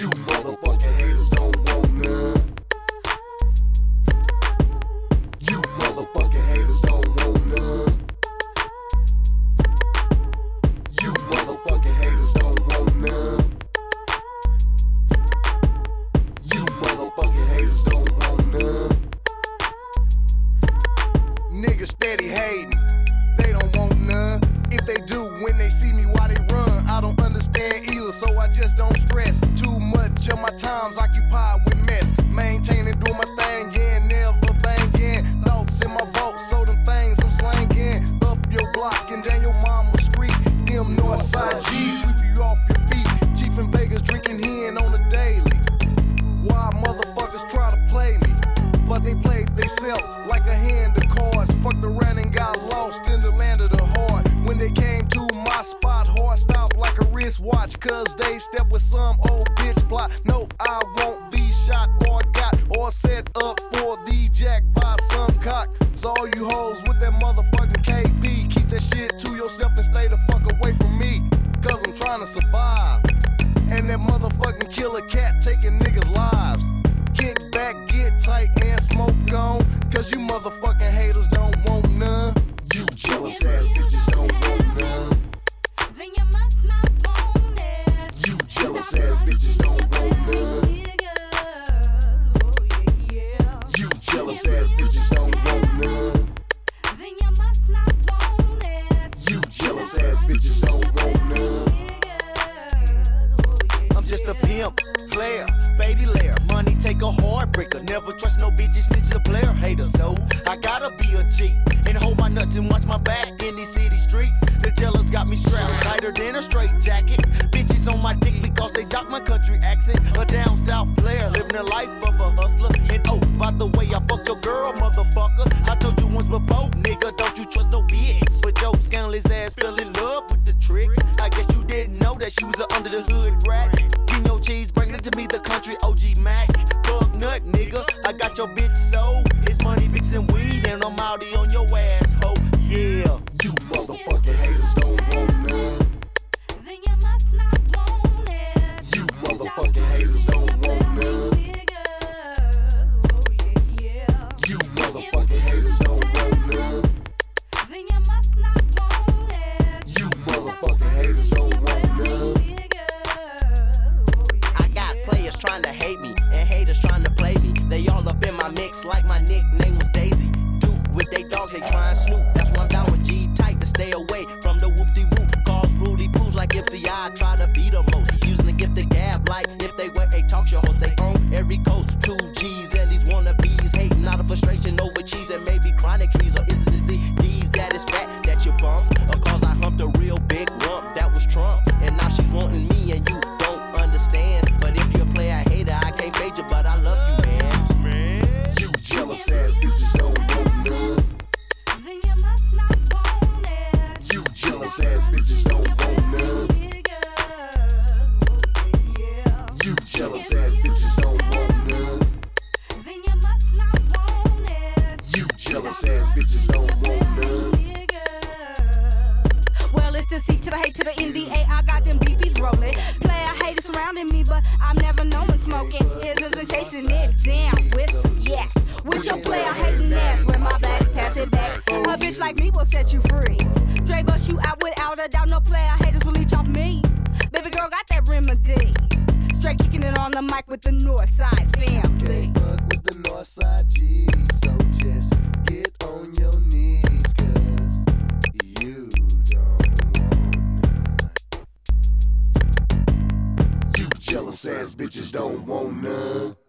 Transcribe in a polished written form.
You motherfucking haters don't want none. You motherfucking haters don't want none. You motherfucking haters don't want none. You motherfucking haters don't want none. Niggas steady hating, they don't want none. If they do, when they see me, why they run? I don't understand either, so I just don't stress. Too much of my time's occupied with mess. Maintaining, doing my thing, yeah, never banging. Thoughts in my vault, so them things I'm slanging. Up your block and down your mama's street. Them Northside G's sweep you off your feet. Chief in Vegas drinking hen on the daily. Why motherfuckers try to play me? But they played theyself like a hand of cards. Fucked around and got lost in the land of the heart. When they came to my spot, heart stopped like a wristwatch. Cause they stepped with some old bitch plot. No, I won't be shot or got or set up for the jack by some cock. So all you hoes with that motherfucking KB, keep that shit to yourself and stay the fuck away from me. Cause I'm trying to survive. And that motherfucking killer cat taking niggas' lives. Kick back, get tight, and smoke on. Cause you motherfucking haters don't want none. You jealous ass bitches don't want none. Then you must not want it. You jealous ass bitches don't want none. You jealous ass bitches don't want none. Then you must not want it. You jealous ass bitches don't want none. I'm just a pimp, player, baby layer. Money take a heartbreaker. Never trust no bitches, snitch a player hater. So I gotta be a G and hold my nuts and watch my back in these city streets. The jealous got me strapped tighter than a straight jacket. Bitches on my dick because they jock my country accent. A down south player living the life of a hustler. And oh, by the way, I fucked your girl, motherfucker. I told you once before, nigga, don't you trust no bitch. But your scandalous ass fell in love with the trick. I guess you didn't know that she was a under the hood rat. Give your cheese, bring it to me, the country OG Mac. Fuck nut, nigga, I got your bitch sold. It's money, bitches, and weed, and I'm outie on your ass, ho, yeah. You motherfucking haters don't want none. Then you must not want it. You motherfucking haters don't want none. You motherfucking haters don't want none. Then you must not want it. You motherfucking haters don't want none. I got players trying to hate me and haters trying to play me. They all up in my mix like my nickname was Daisy. Duke with they dogs, they try and snoop. That's why I'm down with G tight to stay away from the whoop-de-whoop. Calls Rudy Poos like Ipsy. I try to be the most. Using the gifted gab like if they were a talk show host. They own every coast. 2 G's and these wannabes hating out of frustration over cheese and maybe chronic trees. Or is it the CDs that is fat that you bump? Or cause I humped a real big rump that was Trump. And now she's wanting me and you don't understand. But if you're a player hater, I can't fade you, but I love you, man. You jealous ass bitches don't want none. Then you must not want it. You jealous ass bitches don't want none. You jealous ass bitches don't want none. Then you must not want it. You jealous ass bitches don't want none. Well, it's the C to the H to the NDA. I got them BPs rolling. Player haters surrounding me, but I'm never known smoking. Isn't and chasing it down with some yes. With your player hating ass, with my back, pass it back. A bitch like me will set you free. Dre bust you out without a doubt. No player haters will leech off me. Baby girl got that remedy. Straight kicking it on the mic with the Northside family. Can't fuck with the Northside G, so just get on your knees, cause you don't want none. You jealous ass bitches don't want none.